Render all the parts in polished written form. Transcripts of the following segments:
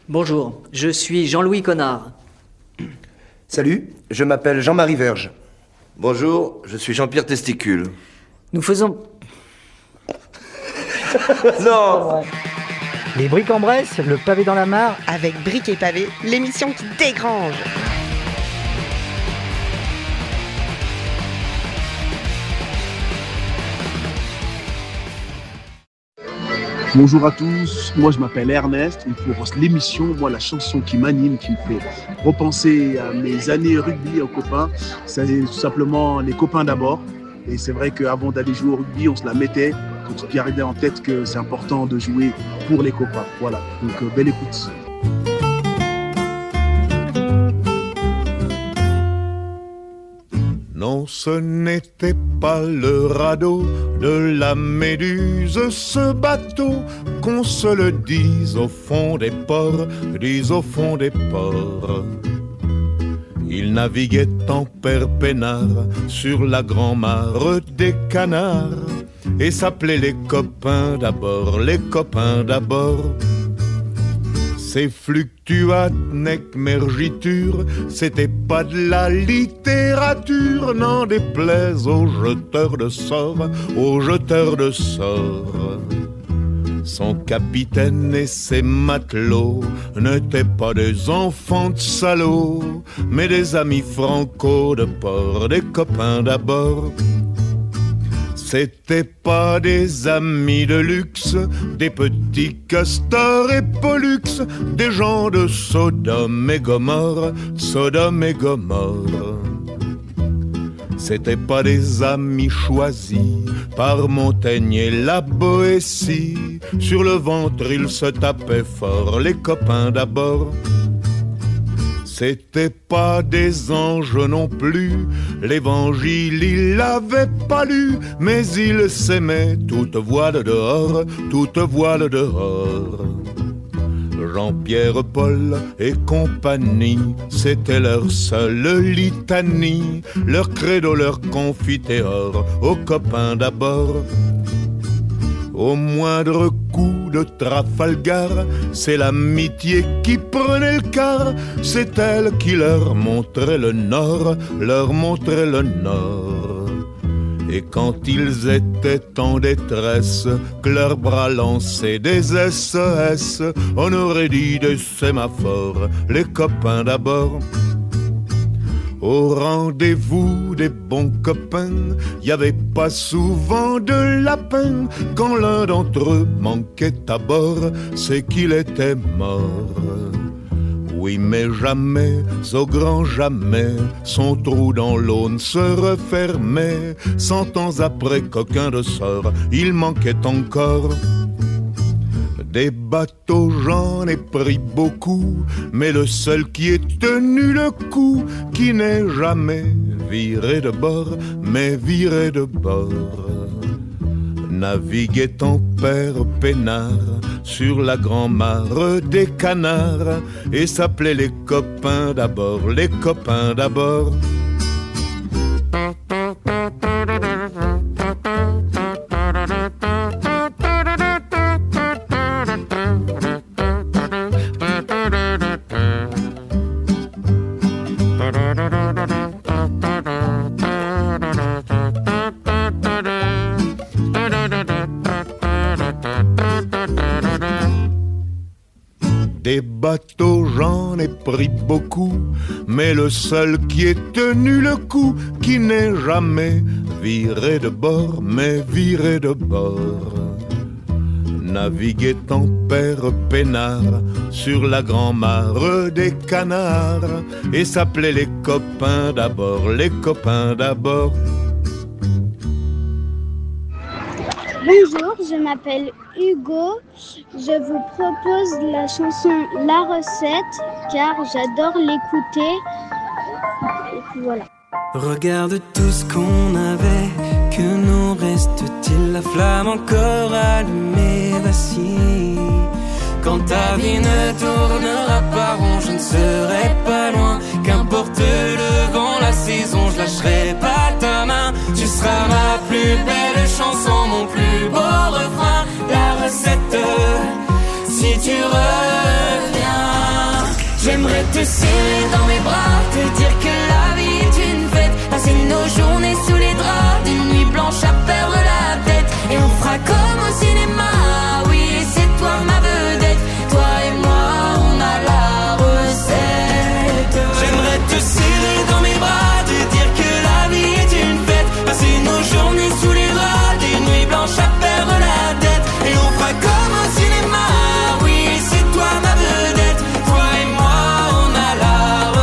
Bonjour, je suis Jean-Louis Connard. Salut, je m'appelle Jean-Marie Verge. Bonjour, je suis Jean-Pierre Testicule. Nous faisons... Non. Les Briques-en-Bresse, le pavé dans la mare. Avec Briques et Pavés, l'émission qui dégrange. Bonjour à tous, moi je m'appelle Ernest et pour l'émission, moi la chanson qui m'anime, qui me fait repenser à mes années rugby aux copains, c'est tout simplement Les copains d'abord. Et c'est vrai qu'avant d'aller jouer au rugby, on se la mettait pour garder en tête que c'est important de jouer pour les copains. Voilà, donc belle écoute. Non, ce n'était pas le radeau de la Méduse, ce bateau, qu'on se le dise au fond des ports, dise au fond des ports. Il naviguait en père peinard sur la grand-mare des canards et s'appelait les copains d'abord, les copains d'abord. Ces fluctuates nec mergiture, c'était pas de la littérature, n'en déplaise aux jeteurs de sorts, aux jeteurs de sorts. Son capitaine et ses matelots n'étaient pas des enfants de salauds, mais des amis franco de port, des copains d'abord. C'était pas des amis de luxe, des petits castors et pollux, des gens de Sodome et Gomorre, Sodome et Gomorre. C'était pas des amis choisis par Montaigne et la Boétie. Sur le ventre ils se tapaient fort, les copains d'abord. C'était pas des anges non plus, l'évangile il l'avait pas lu, mais ils s'aimaient toute voile dehors, toute voile dehors. Jean-Pierre, Paul et compagnie, c'était leur seule litanie, leur credo, leur confiteor, aux copains d'abord. Au moindre coup de Trafalgar, c'est l'amitié qui prenait le quart, c'est elle qui leur montrait le nord, leur montrait le nord. Et quand ils étaient en détresse, que leurs bras lançaient des SES, on aurait dit des sémaphores, les copains d'abord. Au rendez-vous des bons copains, y avait pas souvent de lapin. Quand l'un d'entre eux manquait à bord, c'est qu'il était mort. Oui, mais jamais, au grand jamais, son trou dans l'eau ne se refermait. 100 ans après qu'aucun de sort, il manquait encore. Des bateaux, j'en ai pris beaucoup, mais le seul qui ait tenu le coup, qui n'est jamais viré de bord, mais viré de bord. Naviguait en père peinard sur la grand-mare des canards et s'appelait les copains d'abord, les copains d'abord. Des bateaux, j'en ai pris beaucoup, mais le seul qui ait tenu le coup, qui n'est jamais viré de bord, mais viré de bord. Naviguait en père peinard sur la grand-mare des canards et s'appelait les copains d'abord, les copains d'abord. Bonjour, je m'appelle Hugo. Je vous propose la chanson La Recette car j'adore l'écouter. Et puis voilà. Regarde tout ce qu'on avait, que nous reste-t-il? La flamme encore allumée, voici. Quand ta vie ne tournera pas rond, je ne serai pas loin. Qu'importe le vent, la saison, je lâcherai pas ta main. Tu seras ma plus belle chanson, mon plus beau refrain. La recette, si tu reviens. te serrer dans mes bras, te dire que la vie est une fête, passer nos journées sous les draps, des nuits blanches à perdre la tête, et on fera comme au cinéma. Oui, c'est toi ma vedette, toi et moi on a la recette. J'aimerais te serrer dans mes bras, te dire que la vie est une fête, passer nos journées sous les draps, des nuits blanches à perdre la tête, et on fera comme au cinéma. Oui, c'est toi ma vedette, toi et moi on a la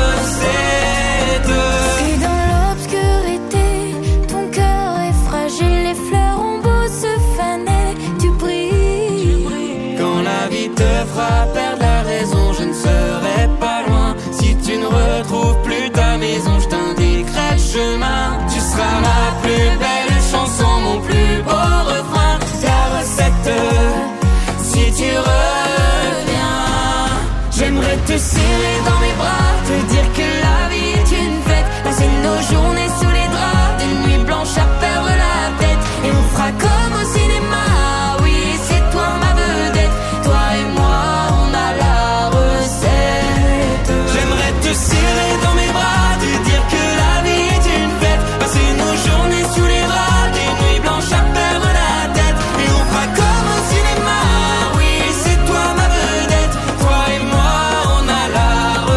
recette. Si dans l'obscurité ton cœur est fragile, les fleurs ont beau se faner, tu brilles. Quand la vie te fera perdre la raison, je ne serai pas loin. Si tu ne retrouves plus ta maison, je t'indiquerai le chemin. Tu seras ma plus belle chanson, mon plus beau refrain. La recette, si tu reviens. J'aimerais te serrer dans mes bras, te dire que la vie est une fête, passer nos journées sous les draps, des nuits blanches à perdre la tête, et on fera comme au cinéma. Oui, c'est toi ma vedette, toi et moi on a la recette. J'aimerais te serrer dans mes bras, te dire que la vie est une fête, passer nos journées sous les draps, des nuits blanches à perdre la tête, et on fera comme au cinéma. Oui, c'est toi ma vedette, toi et moi on a la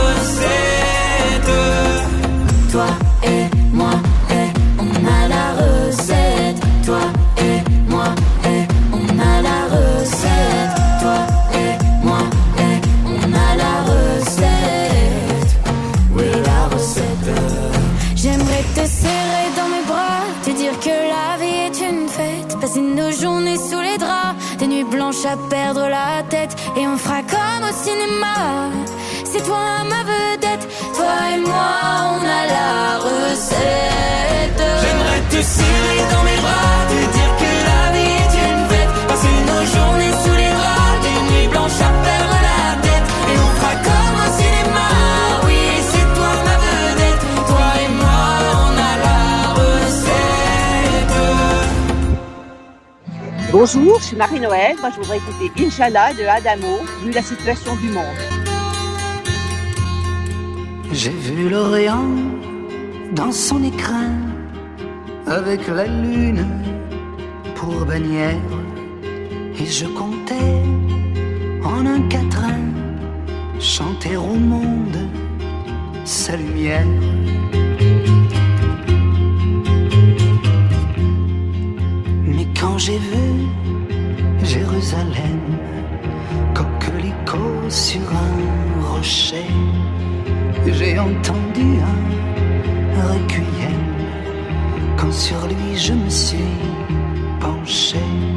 recette. Toi et moi et on a la recette. Toi et moi et on a la recette. Toi et moi et on a la recette. Oui, la recette. J'aimerais te serrer dans mes bras, te dire que la vie est une fête, passer nos journées sous les draps, des nuits blanches à perdre la tête, et on fera comme au cinéma. C'est toi ma vedette, toi et moi on a la recette. J'aimerais te serrer dans mes bras, te dire que la vie est une fête, passer nos journées sous les draps, des nuits blanches à perdre la tête, et on fera comme au cinéma. Oui, c'est toi ma vedette, toi et moi on a la recette. Bonjour, je suis Marie-Noël. Moi, je voudrais écouter Inch'Allah de Adamo, vu la situation du monde. J'ai vu l'Orient dans son écrin, avec la lune pour bannière, et je comptais en un quatrain chanter au monde sa lumière. Mais quand j'ai vu Jérusalem, coquelicot sur un rocher, j'ai entendu un requiem, quand sur lui je me suis penché.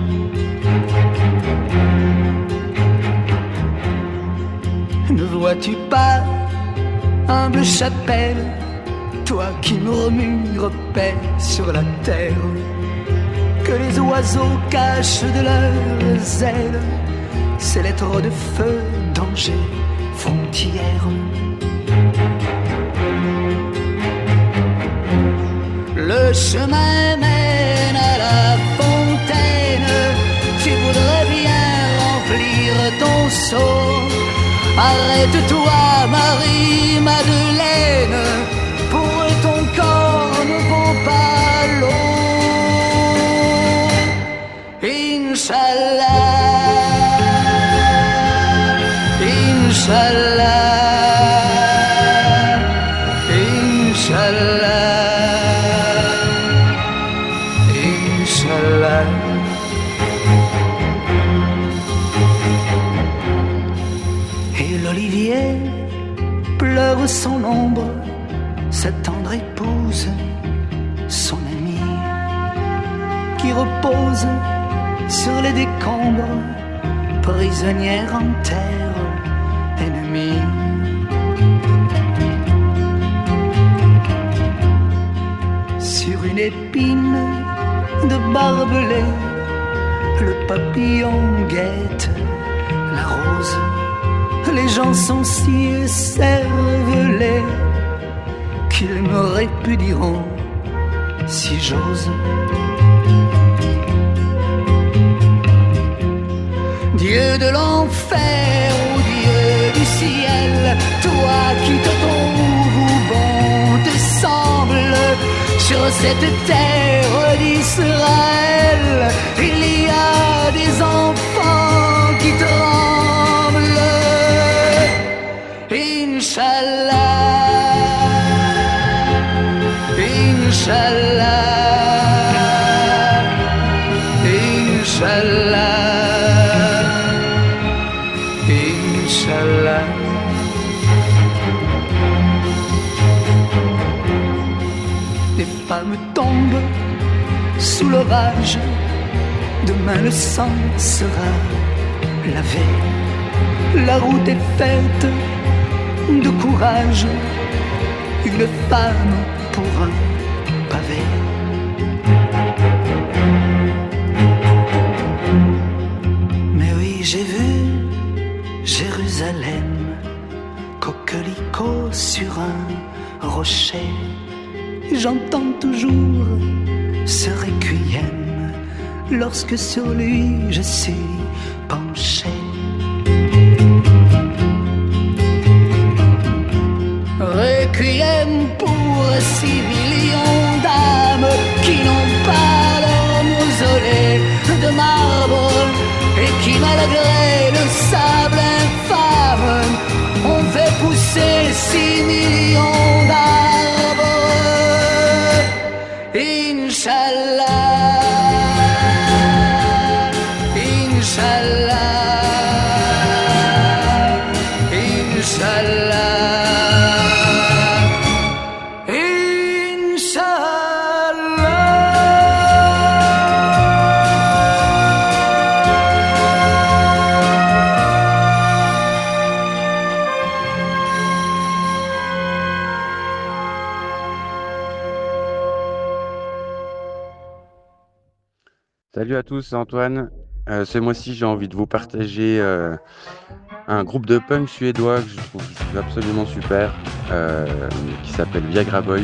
Ne vois-tu pas, humble chapelle, toi qui murmures paix sur la terre, que les oiseaux cachent de leurs ailes ces lettres de feu, danger, frontière. Le chemin mène à la fontaine, tu voudrais bien remplir ton seau. Arrête-toi, Marie-Madeleine, pour ton corps ne vaut pas l'eau. Inch'Allah, Inch'Allah, Inch'Allah. Et l'olivier pleure son ombre, sa tendre épouse, son amie, qui repose sur les décombres, prisonnière en terre ennemie. Sur une épine de barbelé, le papillon guette la rose. Les gens sont si écervelés qu'ils me répudieront si j'ose. Dieu de l'enfer ou Dieu du ciel, toi qui cette terre d'Israël, il y a des enfants qui tremblent. Inch'Allah, Inch'Allah, Inch'Allah, Inch'Allah. Les femmes tombent sous l'orage, demain le sang sera lavé. La route est faite de courage, une femme pour un pavé. Mais oui, j'ai vu Jérusalem, coquelicot sur un rocher. J'entends toujours ce requiem lorsque sur lui je suis penché. Requiem pour 6 millions d'âmes qui n'ont pas leur mausolée de marbre et qui, malgré le sable infâme, ont fait pousser 6 millions d'arbres. Inch'Allah, Inch'Allah, Inch'Allah. Salut à tous, c'est Antoine. Ce mois-ci, j'ai envie de vous partager un groupe de punk suédois que je trouve absolument super, qui s'appelle Viagra Boys.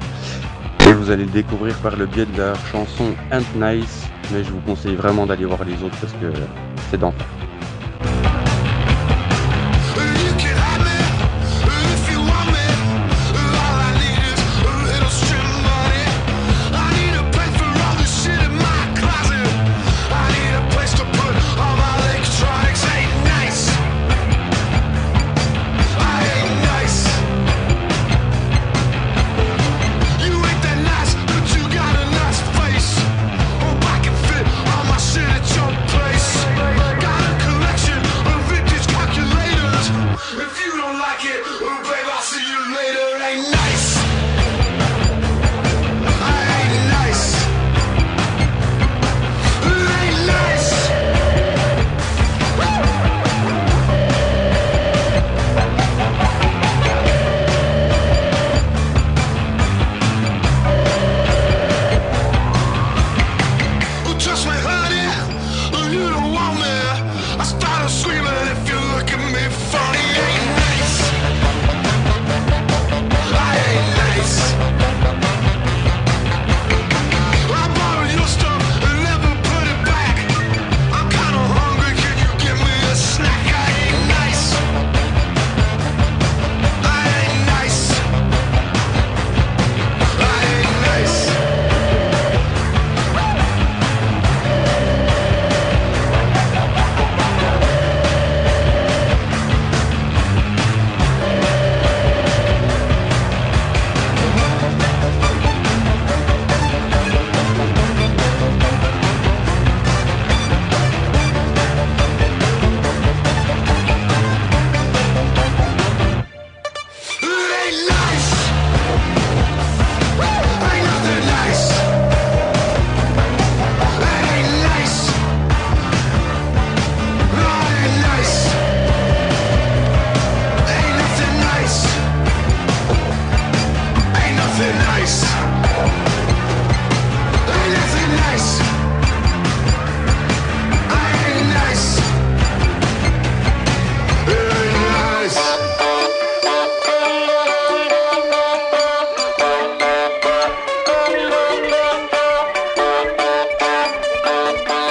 Et vous allez le découvrir par le biais de leur chanson Ain't Nice, mais je vous conseille vraiment d'aller voir les autres parce que c'est d'enfer.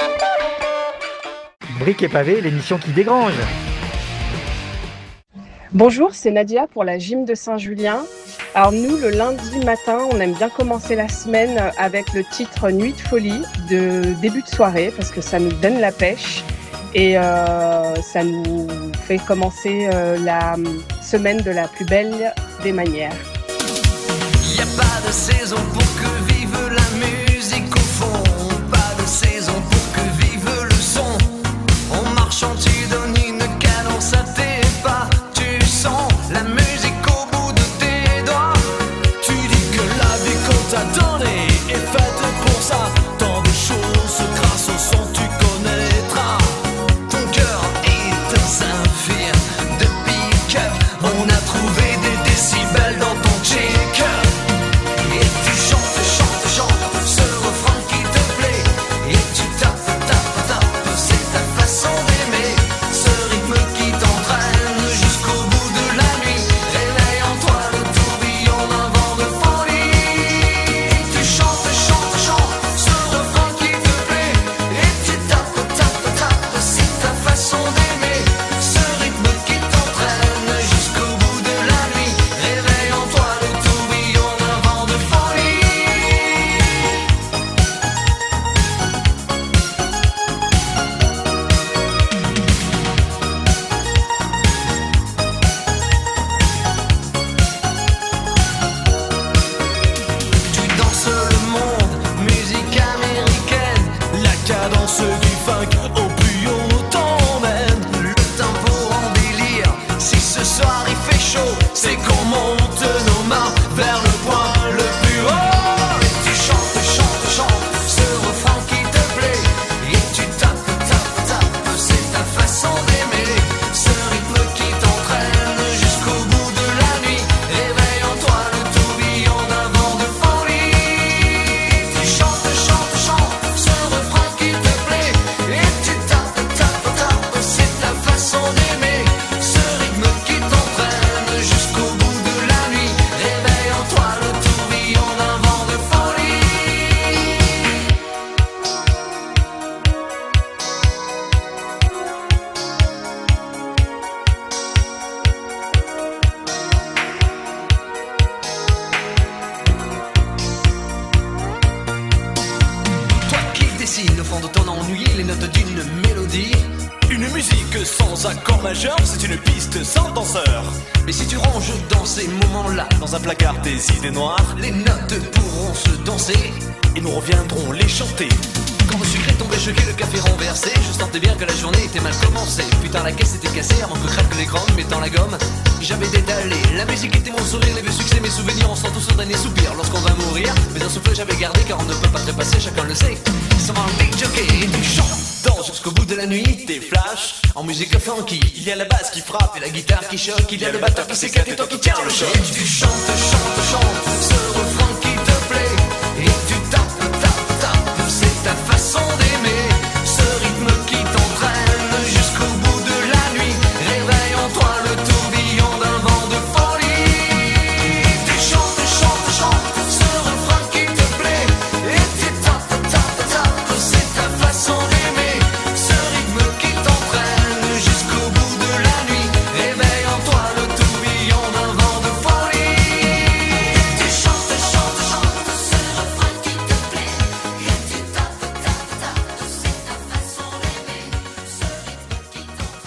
Briques et pavés, l'émission qui dégrange. Bonjour, c'est Nadia pour la gym de Saint-Julien. Alors nous, le lundi matin, on aime bien commencer la semaine avec le titre Nuit de folie de début de soirée parce que ça nous donne la pêche et ça nous fait commencer la semaine de la plus belle des manières. Y a pas de saison pour que vive la musique au fond, pas de saison pour que vive le son. En marchant tu donnes une cadence à tes pas, tu sens la musique au bout de tes doigts. Tu dis que la vie qu'on t'a donnée est faite pour ça. Tant de choses grâce au son tu connaîtras. Ton cœur est un saphir de pique-up. On a trouvé des décibels dans ton check-up. Et tu chantes, chantes, chantes ce refrain qui te plaît. Et tu tapes, tapes, tapes, c'est ta façon d'aimer. Ce rythme qui t'entraîne jusqu'au bout de la nuit. Réveille en toi le tourbillon d'un vent de folie. Et tu chantes, chantes, chantes ce refrain qui te plaît. Et tu tapes, tapes, tapes, c'est ta façon d'aimer. Ce rythme qui t'entraîne jusqu'au bout de la nuit. Réveille en toi le tourbillon d'un vent de folie. Tu danses le monde, musique américaine. La cadence du funk au plus haut t'emmène. Le tempo en délire, si ce soir il fait chaud, c'est qu'on monte nos mains vers le point le plus haut. Et tu chantes, chantes, chantes ce refrain qui te plaît. Et tu tapes, tapes, tapes, c'est ta façon d'aimer. Ce rythme qui t'entraîne jusqu'au bout de la nuit. Réveille en toi le tourbillon d'un vent de folie. Et tu chantes, chantes, chantes ce refrain qui te plaît. Et tu tapes, tapes, tapes, c'est ta façon d'aimer. Ce rythme qui t'entraîne jusqu'au bout de la nuit. Réveille en toi le tourbillon d'un vent de folie. Toi qui dessines au fond de ton ennui les notes d'une mélodie. Une musique sans accord majeur, c'est une piste sans danseur. Mais si tu ranges dans ces moments-là, dans un placard tes idées noires, les notes pourront se danser et nous reviendrons les chanter. Quand le sucre est tombé, choqué, le café renversé, je sentais bien que la journée était mal commencée. Putain, la caisse était cassée avant que craque l'écran, mettant la gomme. J'avais détalé, la musique était mon sourire, les vieux succès, mes souvenirs, on sent tous un dernier soupir lorsqu'on va mourir. Mais un souffle j'avais gardé car on ne peut pas trépasser, chacun le sait. Ça m'a un big jockey et tu chantes, danses jusqu'au bout de la nuit, tes flashs en musique funky. Il y a la basse qui frappe et la guitare qui choque, il y a le batteur qui s'éclate et toi qui tiens le choc. Et tu chantes, chantes, chantes ce refrain qui te plaît. Et tu tapes, tapes, tapes, c'est ta façon d'aimer. Ce rythme qui t'entraîne jusqu'au bout de la nuit. Réveille en toi le tourbillon d'un vent de folie. Et tu chantes, chantes, chantes ce refrain qui te plaît. Et tu tapes, tapes, tapes, c'est ta façon d'aimer. Ce rythme qui t'entraîne jusqu'au bout de la nuit. Réveille en toi le tourbillon d'un vent de folie. Et tu chantes, chantes, chantes ce refrain qui te plaît. Et tu tapes, tapes, tapes, c'est ta façon d'aimer. Ce rythme qui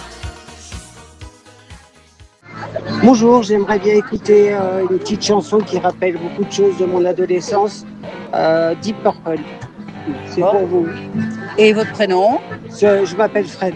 Bonjour, j'aimerais bien écouter une petite chanson qui rappelle beaucoup de choses de mon adolescence, Deep Purple. C'est pour vous. Et votre prénom? Je m'appelle Fred.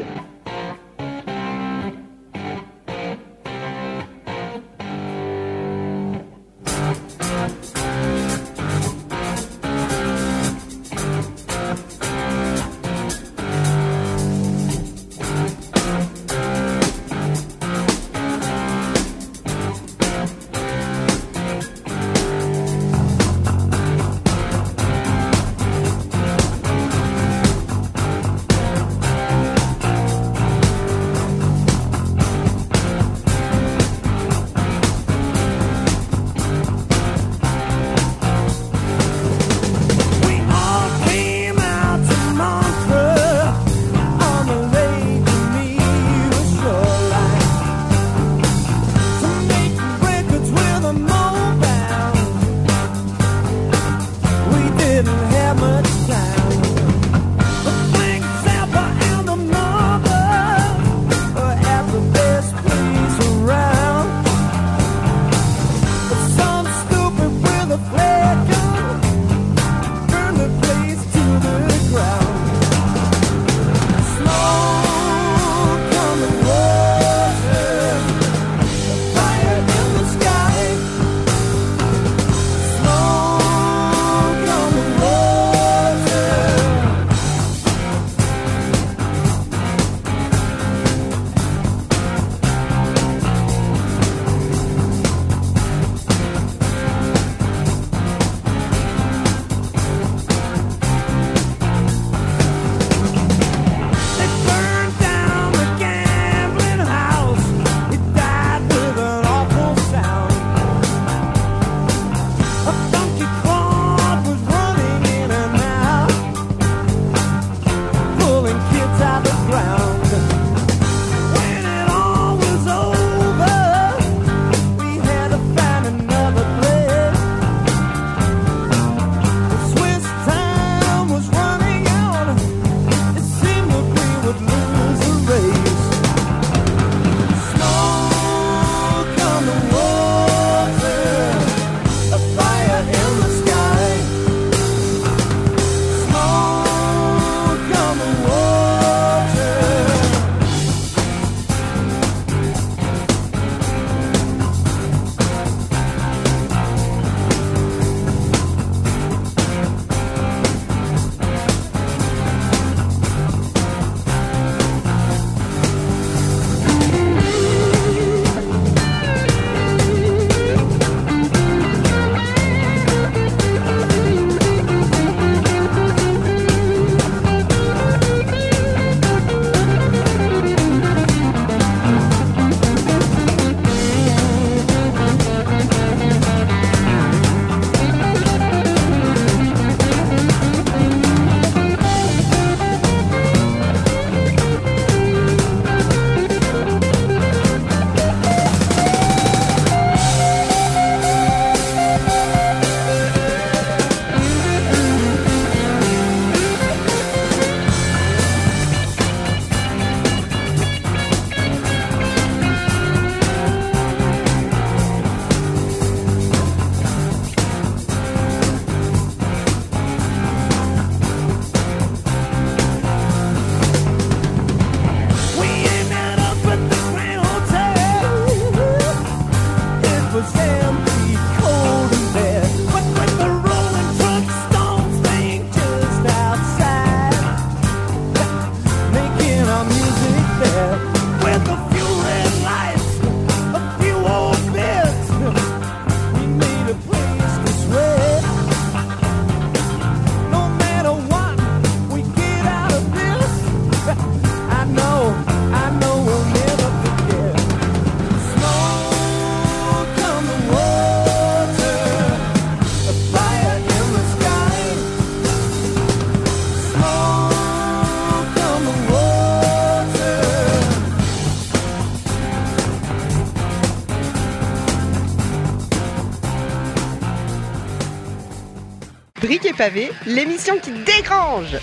Briques et Pavés, l'émission qui dégrange.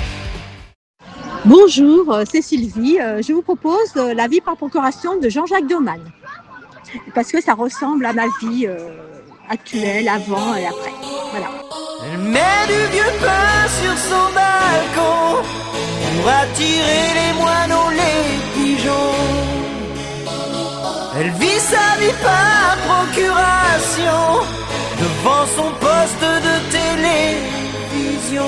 Bonjour, c'est Sylvie. Je vous propose La vie par procuration de Jean-Jacques Doman. Parce que ça ressemble à ma vie actuelle, avant et après. Voilà. Elle met du vieux pain sur son balcon pour attirer les moineaux, les pigeons. Elle vit sa vie par procuration devant son poste de télévision.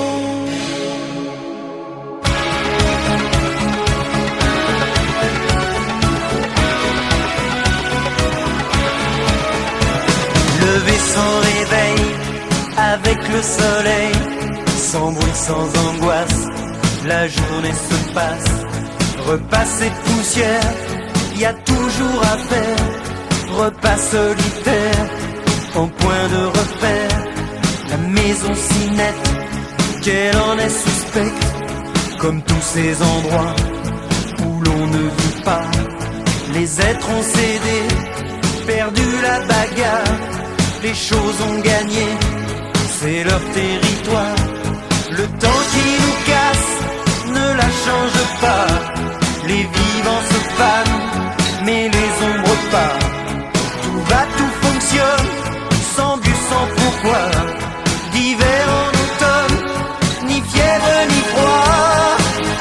Levé sans réveil, avec le soleil, sans bruit, sans angoisse, la journée se passe. Repas et poussière, y a toujours à faire. Repas solitaire, en point de repère. La maison si nette, qu'elle en est suspecte. Comme tous ces endroits où l'on ne vit pas. Les êtres ont cédé, perdu la bagarre. Les choses ont gagné, c'est leur territoire. Le temps qui nous casse ne la change pas. Les vivants se fanent, mais les ombres pas. Tout va, tout fonctionne, sans but, sans pourquoi. D'hiver en automne, ni fièvre ni froid.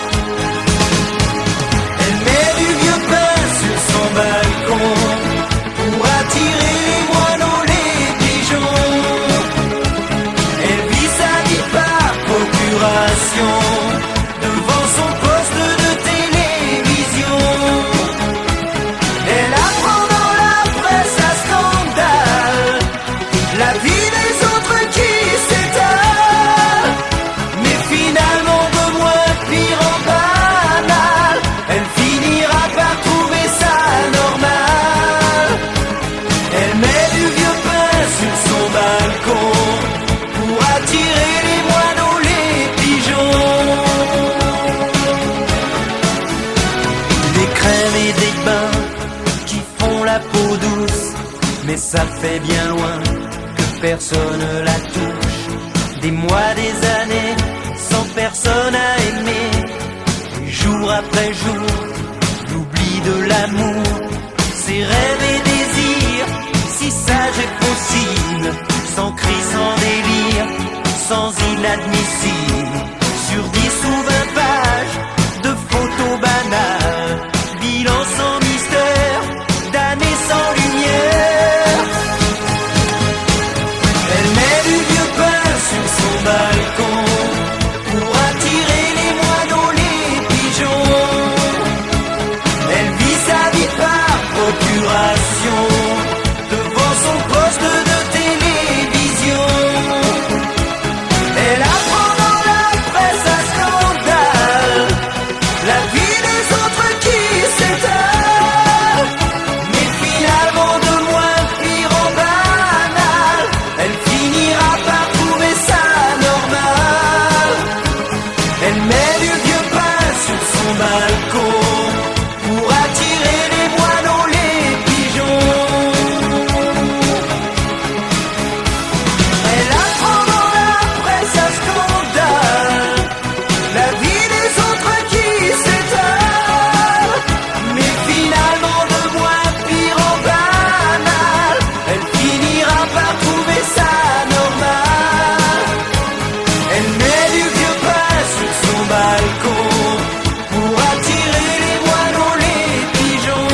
Elle met du vieux pain sur son balcon pour attirer les moineaux, les pigeons. Elle vit sa vie par procuration devant son poste de télévision. Elle apprend dans la presse à scandale la vie des autres qui s'étale, mais finalement de moins pire en banal. Elle finira par trouver ça normal. Elle met du vieux pain sur son balcon pour attirer les moineaux, les pigeons. Des crèmes et des bains qui font la peau douce, mais ça fait bien loin que personne la touche. Des mois, des années, sans personne à aimer. Jour après jour, l'oubli de l'amour, ses rêves et désirs, si sage et possible, sans cri, sans délire, sans inadmissible. Sur 10 ou 20 pages de photos banales, bilan sans mystère, d'années sans lumière. Elle met du vieux pain sur son balcon pour attirer les moineaux, les pigeons. Elle vit sa vie par procuration devant son poste de télévision. Elle apprend dans la presse à scandale la vie des autres qui s'étale, mais finalement de moins pire en banal. Elle finira par trouver ça normal. Elle met du vieux pain sur son balcon pour attirer les moineaux, les pigeons. Elle apprend dans la presse à scandale la vie des autres qui s'étale, mais finalement de moins pire en banal. Elle finira par trouver ça normal. Elle met du vieux pain sur son balcon pour attirer les moineaux, les pigeons.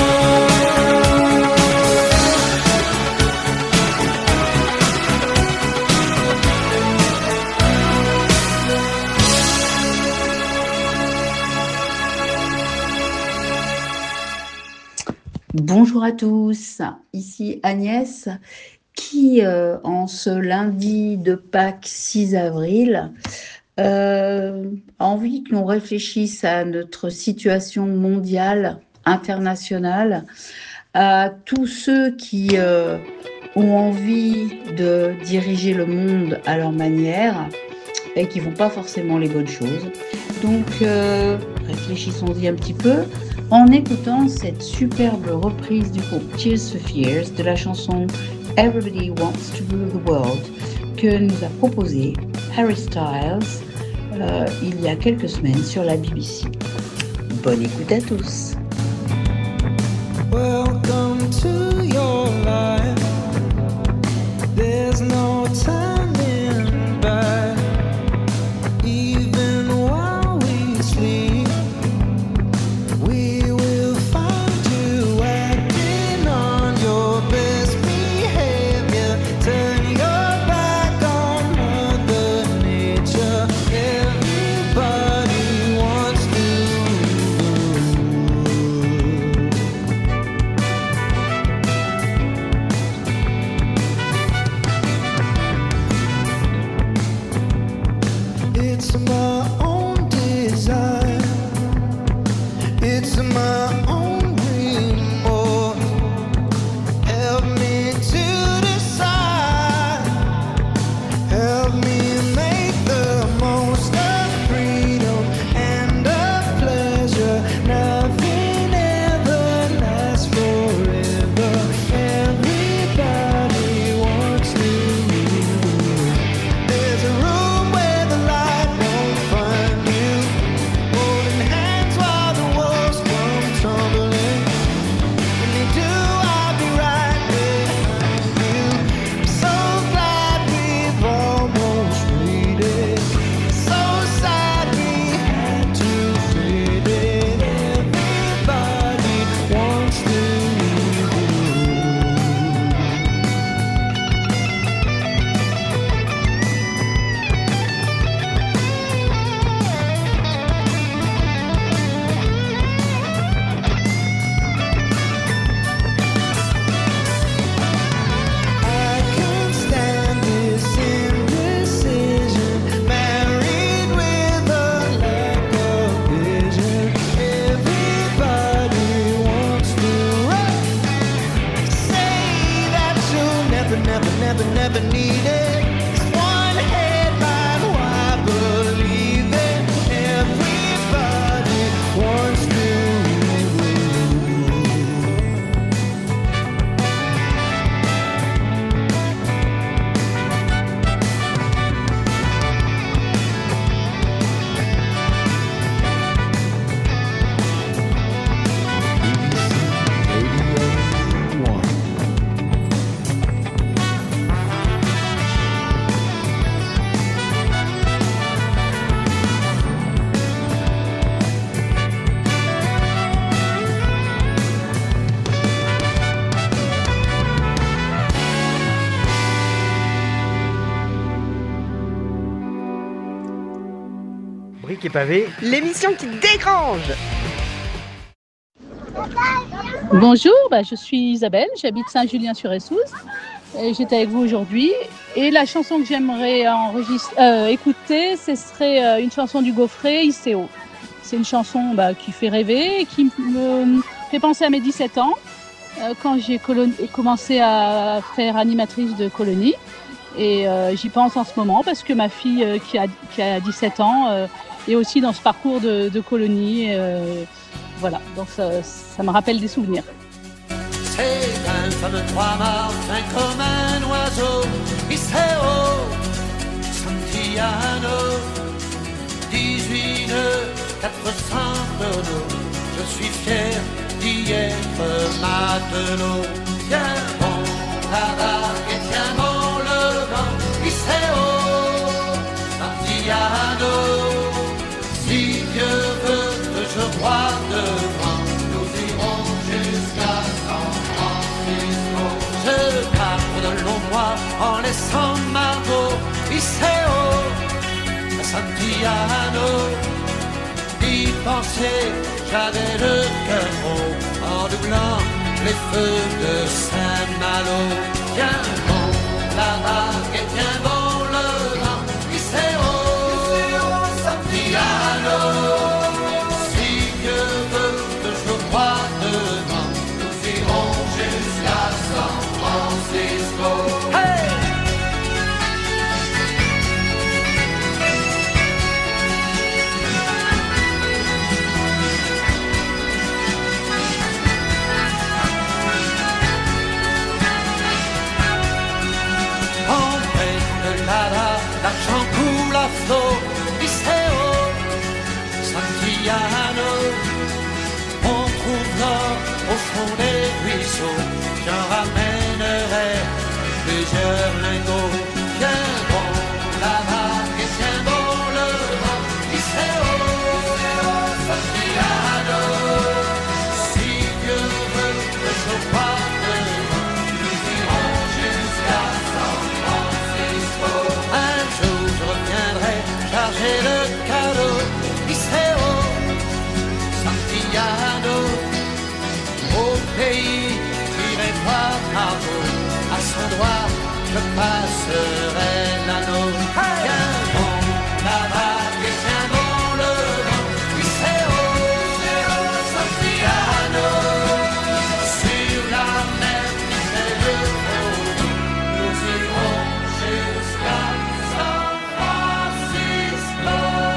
Bonjour à tous, ici Agnès qui, en ce lundi de Pâques 6 avril, a envie que l'on réfléchisse à notre situation mondiale, internationale, à tous ceux qui ont envie de diriger le monde à leur manière et qui ne font pas forcément les bonnes choses. Donc, réfléchissons-y un petit peu en écoutant cette superbe reprise du groupe Tears for Fears de la chanson Everybody Wants to Rule the World que nous a proposé Harry Styles il y a quelques semaines sur la BBC. Bonne écoute à tous. Welcome to your life. There's no turning back. Even while we sleep, we will find you acting on your best behavior. Turn your back on Mother Nature. Everybody wants to. It's my own design. It's my own remorse. Help me to decide. Help me make the most of freedom and of pleasure. Nothing ever lasts forever. Everybody wants to. There's a room where the light won't find you. Holding hands while the walls come tumbling. When they do, I'll be right behind you. I'm so glad we've almost made it. So sad we had to fade it. Everybody wants to leave you. I can't stand this indecision. Married with a lack of vision. Everybody wants to run. Say that you'll never need it. It's one headline, why believe it? Everybody wants to. Briques et pavés. L'émission qui dégrange. Bonjour, je suis Isabelle, j'habite Saint-Julien-sur-Essouze. J'étais avec vous aujourd'hui. Et la chanson que j'aimerais écouter, ce serait une chanson du Gaufret, ICO. C'est une chanson qui fait rêver, qui me fait penser à mes 17 ans, quand j'ai commencé à faire animatrice de colonie. Et j'y pense en ce moment parce que ma fille qui a 17 ans est aussi dans ce parcours de colonie. Voilà, donc ça me rappelle des souvenirs. C'est un fameux trois morts, fin comme un oiseau. Iseo, Santiano, 18 nœuds, 400 tonneaux. Je suis fier d'y être matelot. Tiens bon la vague et tiens bon le vent. Iseo, Santiano, si Dieu veut que je croie devant, nous irons jusqu'à San Francisco. Je pars de longs mois en laissant Margot. Iseo, Santiano, d'y penser, j'avais le cœur gros en doublant les feux de Saint-Malo. Tiens bon la vague et tiens bon le vent. Iseo, Santiano, si Dieu veut que je croie devant, nous irons jusqu'à San Francisco. Hey! je passerai l'anneau. Qu'un bon cavale et qu'un bon le vent, Iseo, Sofiano, sur la mer et de haut, nous irons jusqu'à San Francisco.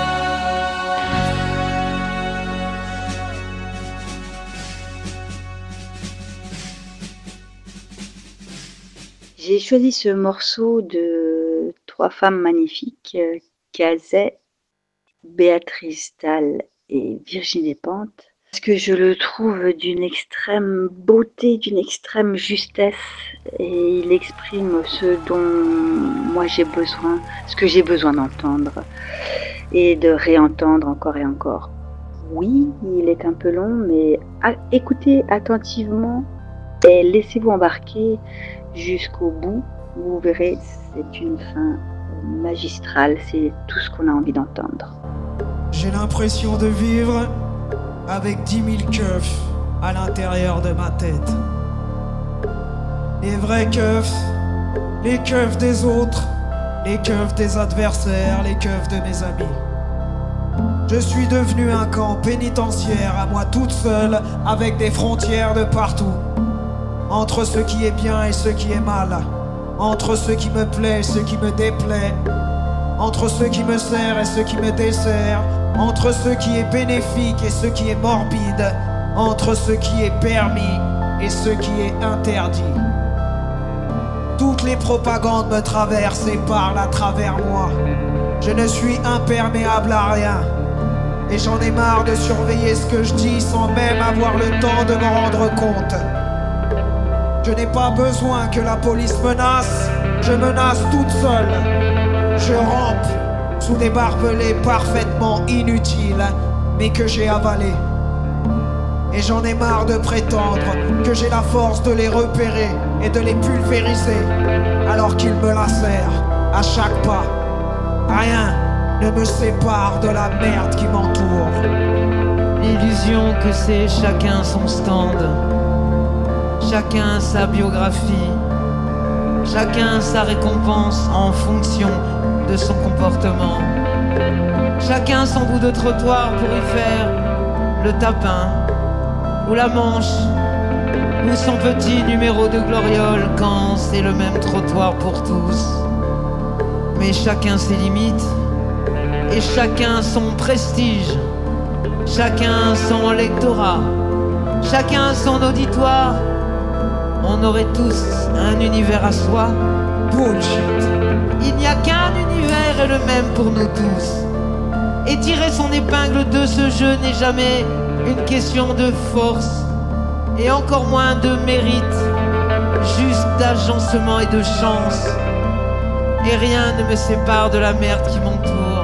J'ai choisi ce morceau de trois femmes magnifiques, Kazé, Béatrice Dalle et Virginie Despentes, parce que je le trouve d'une extrême beauté, d'une extrême justesse, et il exprime ce dont moi j'ai besoin, ce que j'ai besoin d'entendre et de réentendre encore et encore. Oui, il est un peu long, mais écoutez attentivement et laissez-vous embarquer jusqu'au bout. Vous verrez, c'est une fin magistrale, c'est tout ce qu'on a envie d'entendre. J'ai l'impression de vivre avec 10 000 keufs à l'intérieur de ma tête. Les vrais keufs, les keufs des autres, les keufs des adversaires, les keufs de mes amis. Je suis devenu un camp pénitentiaire à moi toute seule, avec des frontières de partout. Entre ce qui est bien et ce qui est mal, entre ce qui me plaît et ce qui me déplaît, entre ce qui me sert et ce qui me dessert, entre ce qui est bénéfique et ce qui est morbide, entre ce qui est permis et ce qui est interdit. Toutes les propagandes me traversent et parlent à travers moi. Je ne suis imperméable à rien. Et j'en ai marre de surveiller ce que je dis sans même avoir le temps de m'en rendre compte. Je n'ai pas besoin que la police menace, je menace toute seule. Je rampe sous des barbelés parfaitement inutiles, mais que j'ai avalés. Et j'en ai marre de prétendre que j'ai la force de les repérer et de les pulvériser, alors qu'ils me lacèrent à chaque pas. Rien ne me sépare de la merde qui m'entoure. L'illusion que c'est chacun son stand, chacun sa biographie, chacun sa récompense en fonction de son comportement, chacun son bout de trottoir pour y faire le tapin ou la manche ou son petit numéro de gloriole quand c'est le même trottoir pour tous. Mais chacun ses limites et chacun son prestige, chacun son lectorat, chacun son auditoire. On aurait tous un univers à soi. Bullshit. Il n'y a qu'un univers et le même pour nous tous. Et tirer son épingle de ce jeu n'est jamais une question de force et encore moins de mérite, juste d'agencement et de chance. Et rien ne me sépare de la merde qui m'entoure.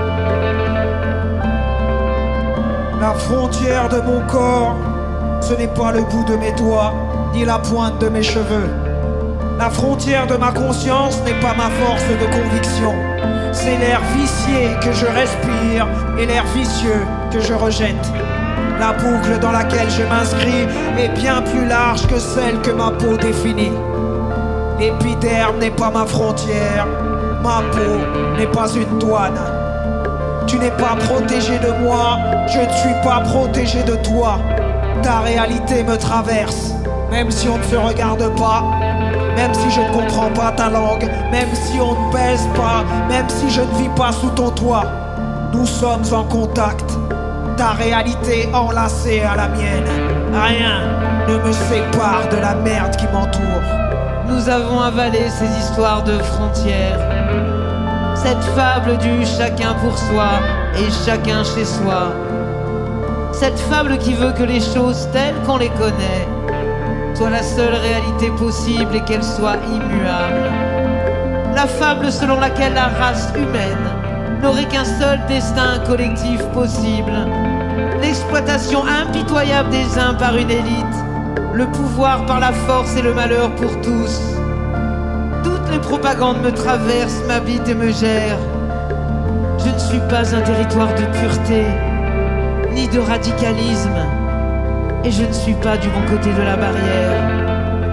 La frontière de mon corps, ce n'est pas le bout de mes doigts, ni la pointe de mes cheveux. La frontière de ma conscience n'est pas ma force de conviction. C'est l'air vicié que je respire et l'air vicieux que je rejette. La boucle dans laquelle je m'inscris est bien plus large que celle que ma peau définit. L'épiderme n'est pas ma frontière, ma peau n'est pas une douane. Tu n'es pas protégé de moi, je ne suis pas protégé de toi. Ta réalité me traverse, même si on ne se regarde pas, même si je ne comprends pas ta langue, même si on ne baise pas, même si je ne vis pas sous ton toit. Nous sommes en contact, ta réalité enlacée à la mienne. Rien ne me sépare de la merde qui m'entoure. Nous avons avalé ces histoires de frontières, cette fable du chacun pour soi et chacun chez soi, cette fable qui veut que les choses telles qu'on les connaît soient la seule réalité possible et qu'elles soient immuables. La fable selon laquelle la race humaine n'aurait qu'un seul destin collectif possible, l'exploitation impitoyable des uns par une élite, le pouvoir par la force et le malheur pour tous. Toutes les propagandes me traversent, m'habitent et me gèrent. Je ne suis pas un territoire de pureté, ni de radicalisme, et je ne suis pas du bon côté de la barrière.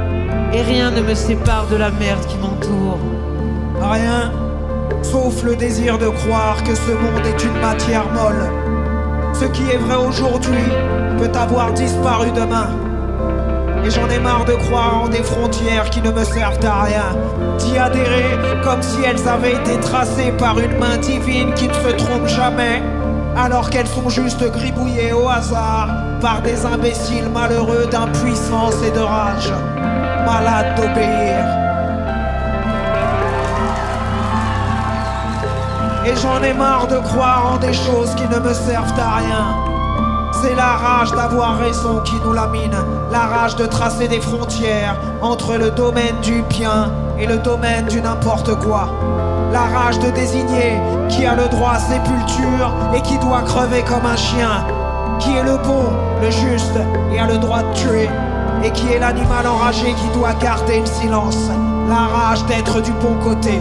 Et rien ne me sépare de la merde qui m'entoure. Rien, sauf le désir de croire que ce monde est une matière molle. Ce qui est vrai aujourd'hui peut avoir disparu demain. Et j'en ai marre de croire en des frontières qui ne me servent à rien, d'y adhérer comme si elles avaient été tracées par une main divine qui ne se trompe jamais, alors qu'elles sont juste gribouillées au hasard par des imbéciles malheureux d'impuissance et de rage, malades d'obéir. Et j'en ai marre de croire en des choses qui ne me servent à rien. C'est la rage d'avoir raison qui nous lamine, la rage de tracer des frontières entre le domaine du bien et le domaine du n'importe quoi. La rage de désigner qui a le droit à sépulture et qui doit crever comme un chien, qui est le bon, le juste et a le droit de tuer, et qui est l'animal enragé qui doit garder le silence. La rage d'être du bon côté.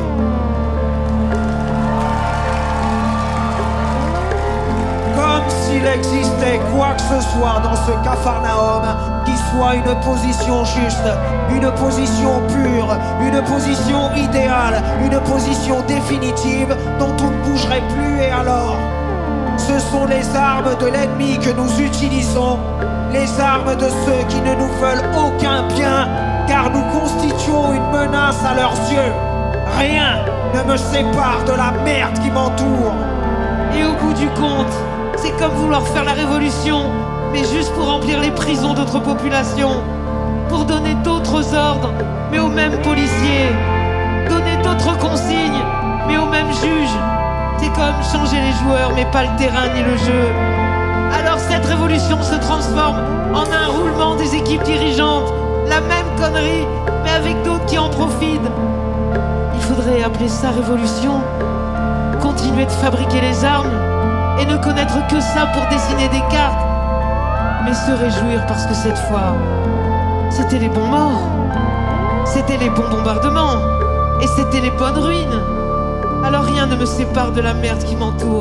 Comme s'il existait quoi que ce soit dans ce Capharnaüm qui soit une position juste, une position pure, une position idéale, une position définitive dont on ne bougerait plus. Et alors, ce sont les armes de l'ennemi que nous utilisons, les armes de ceux qui ne nous veulent aucun bien, car nous constituons une menace à leurs yeux. Rien ne me sépare de la merde qui m'entoure. Et au bout du compte, c'est comme vouloir faire la révolution, mais juste pour remplir les prisons d'autres populations, pour donner d'autres ordres, mais aux mêmes policiers, donner d'autres consignes, mais aux mêmes juges. C'est comme changer les joueurs, mais pas le terrain ni le jeu. Alors cette révolution se transforme en un roulement des équipes dirigeantes, la même connerie, mais avec d'autres qui en profitent. Il faudrait appeler ça révolution, continuer de fabriquer les armes, et ne connaître que ça pour dessiner des cartes, mais se réjouir parce que cette fois, c'était les bons morts, c'était les bons bombardements, et c'était les bonnes ruines. Alors rien ne me sépare de la merde qui m'entoure.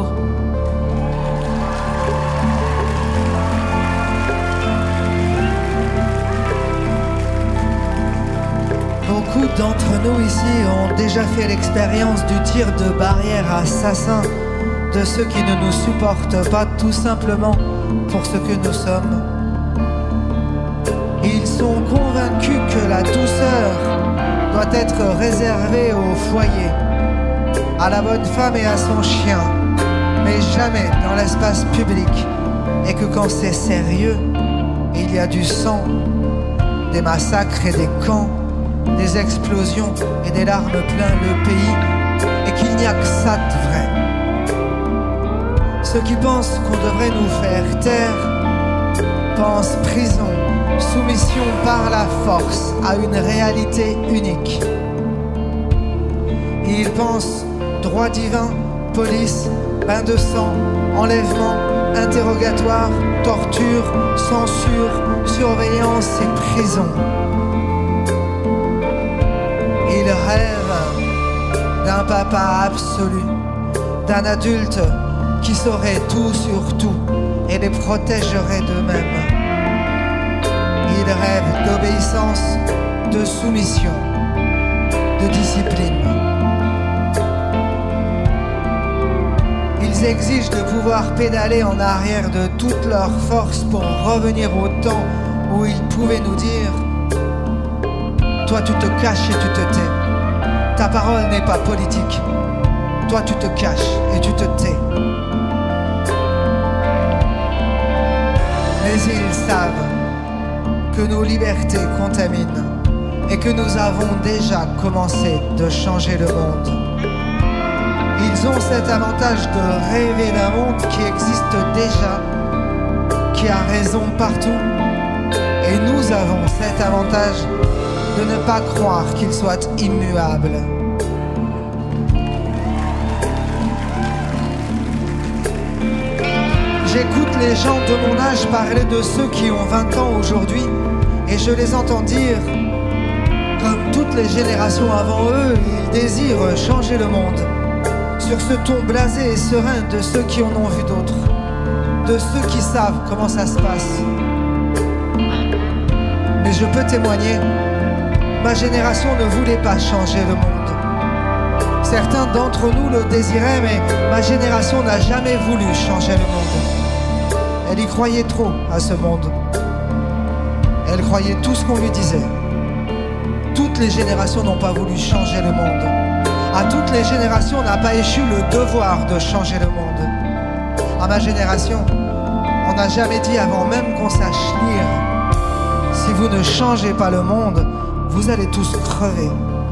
Beaucoup d'entre nous ici ont déjà fait l'expérience du tir de barrière assassin, de ceux qui ne nous supportent pas tout simplement pour ce que nous sommes. Ils sont convaincus que la douceur doit être réservée au foyer, à la bonne femme et à son chien, mais jamais dans l'espace public, et que quand c'est sérieux, il y a du sang, des massacres et des camps, des explosions et des larmes plein le pays, et qu'il n'y a que ça de vrai. Ceux qui pensent qu'on devrait nous faire taire pensent prison, soumission par la force à une réalité unique. Ils pensent droit divin, police, bain de sang, enlèvement, interrogatoire, torture, censure, surveillance et prison. Ils rêvent d'un papa absolu, d'un adulte qui saurait tout sur tout et les protégerait d'eux-mêmes. Ils rêvent d'obéissance, de soumission, de discipline. Ils exigent de pouvoir pédaler en arrière de toute leur force pour revenir au temps où ils pouvaient nous dire « Toi tu te caches et tu te tais. Ta parole n'est pas politique. Toi tu te caches et tu te tais. » Mais ils savent que nos libertés contaminent et que nous avons déjà commencé de changer le monde. Ils ont cet avantage de rêver d'un monde qui existe déjà, qui a raison partout. Et nous avons cet avantage de ne pas croire qu'il soit immuable. J'écoute les gens de mon âge parler de ceux qui ont 20 ans aujourd'hui et je les entends dire, comme toutes les générations avant eux, ils désirent changer le monde. Sur ce ton blasé et serein de ceux qui en ont vu d'autres, de ceux qui savent comment ça se passe. Mais je peux témoigner, ma génération ne voulait pas changer le monde. Certains d'entre nous le désiraient, mais ma génération n'a jamais voulu changer le monde. Elle y croyait trop à ce monde. Elle croyait tout ce qu'on lui disait. Toutes les générations n'ont pas voulu changer le monde. À toutes les générations n'a pas échu le devoir de changer le monde. À ma génération, on n'a jamais dit avant même qu'on sache lire: si vous ne changez pas le monde, vous allez tous crever.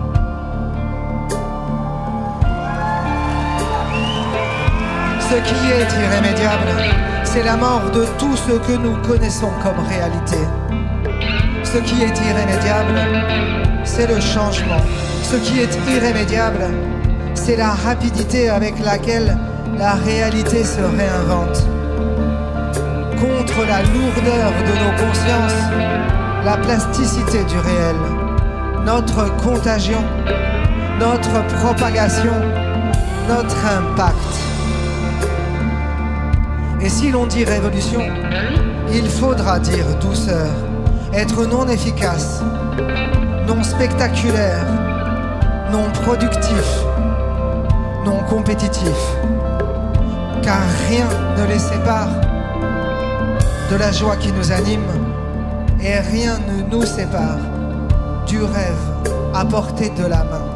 Ce qui est irrémédiable, c'est la mort de tout ce que nous connaissons comme réalité. Ce qui est irrémédiable, c'est le changement. Ce qui est irrémédiable, c'est la rapidité avec laquelle la réalité se réinvente. Contre la lourdeur de nos consciences, la plasticité du réel, notre contagion, notre propagation, notre impact. Et si l'on dit révolution, il faudra dire douceur, être non efficace, non spectaculaire, non productif, non compétitif, car rien ne les sépare de la joie qui nous anime et rien ne nous sépare du rêve à portée de la main.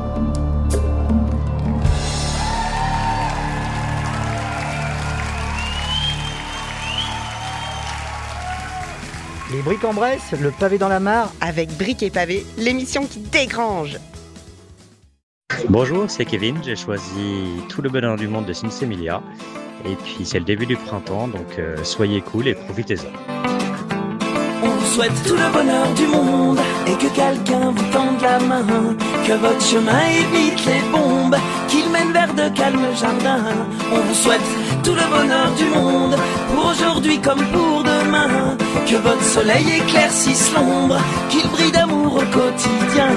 Les Bric-en-Bresse, le pavé dans la mare. Avec Bric et Pavé, l'émission qui dégrange. Bonjour, c'est Kevin, j'ai choisi Tout le bonheur du monde de Sinsemilia. Et puis c'est le début du printemps, donc soyez cool et profitez-en. On vous souhaite tout le bonheur du monde et que quelqu'un vous tende la main, que votre chemin évite les bombes, qu'il mène vers de calmes jardins. On vous souhaite tout le bonheur du monde, pour aujourd'hui comme pour demain, que votre soleil éclaircisse l'ombre, qu'il brille d'amour au quotidien.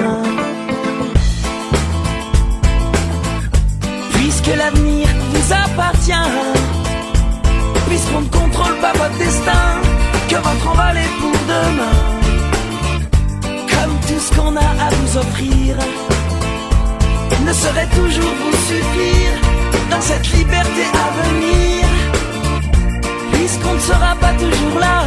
Puisque l'avenir vous appartient, puisqu'on ne contrôle pas votre destin, que votre envol est pour demain. Comme tout ce qu'on a à vous offrir ne saurait toujours vous suffire dans cette liberté à venir, puisqu'on ne sera pas toujours là,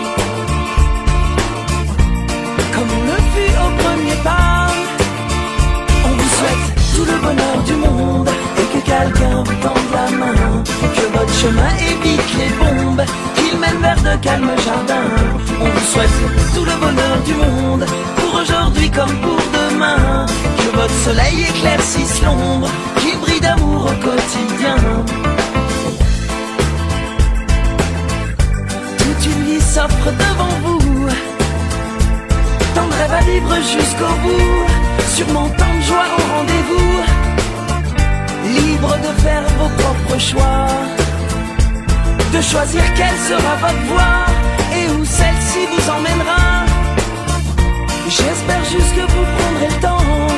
comme on le fut au premier pas. On vous souhaite tout le bonheur du monde et que quelqu'un vous tende la main, que votre chemin évite les bombes, qu'il mène vers de calmes jardins. On vous souhaite tout le bonheur du monde, pour aujourd'hui comme pour demain, que votre soleil éclaircisse l'ombre, qu'il brille d'amour au quotidien. Toute une vie s'offre devant vous, tant de rêves à vivre jusqu'au bout, sûrement tant de joie au rendez-vous, libre de faire vos propres choix, de choisir quelle sera votre voie et où celle-ci vous emmènera. J'espère juste que vous prendrez le temps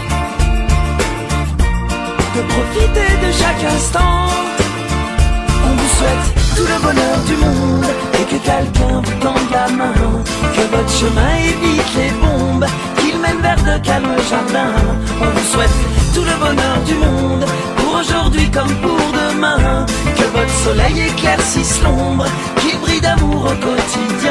de profiter de chaque instant. On vous souhaite tout le bonheur du monde et que quelqu'un vous tende la main, que votre chemin évite les bombes, qu'il mène vers de calmes jardins. On vous souhaite tout le bonheur du monde, pour aujourd'hui comme pour demain, que votre soleil éclaircisse l'ombre, qu'il brille d'amour au quotidien.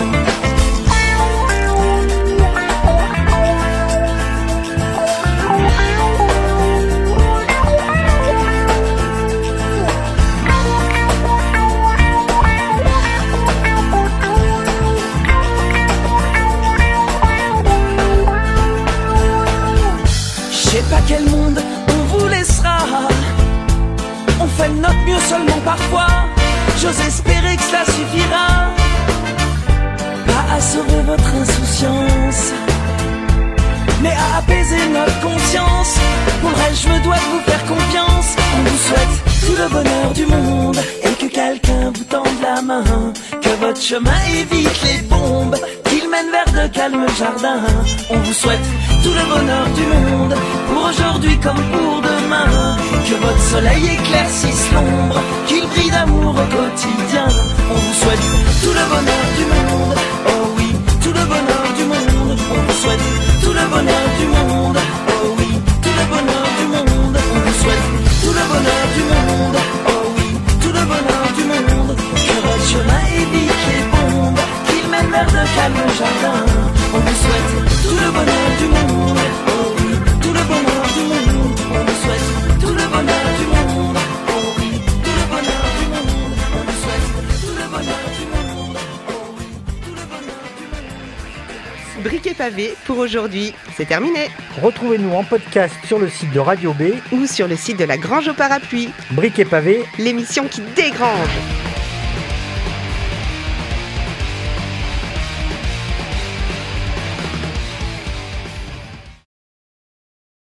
Je sais pas quel monde on vous laissera, on fait de notre mieux seulement parfois, j'ose espérer que cela suffira, pas à sauver votre insouciance, mais à apaiser notre conscience. Pour le reste je me dois de vous faire confiance. On vous souhaite tout le bonheur du monde et que quelqu'un vous tende la main, que votre chemin évite les bombes, qu'il mène vers de calmes jardins. On vous souhaite tout le bonheur du monde, pour aujourd'hui comme pour demain, que votre soleil éclaircisse l'ombre, qu'il brille d'amour au quotidien. On vous souhaite tout le bonheur du monde, oh oui, tout le bonheur du monde. On vous souhaite tout le le bonheur du monde. Oh oui, tout le bonheur du monde. On vous souhaite tout le bonheur du monde. Oh oui, tout le bonheur du monde. Que votre chemin est bic et bombe, qu'il mène vers de calmes jardins. On vous souhaite tout le bonheur du monde. Oh oui, tout le bonheur du monde. On vous souhaite tout le bonheur du monde. Oh oui, tout le bonheur du monde. On vous souhaite tout le bonheur du monde. Oh oui, tout le bonheur du monde. Briquet pavé pour aujourd'hui, c'est terminé. Retrouvez-nous en podcast sur le site de Radio B ou sur le site de la Grange au Parapluie. Briquet pavé, l'émission qui dégrange.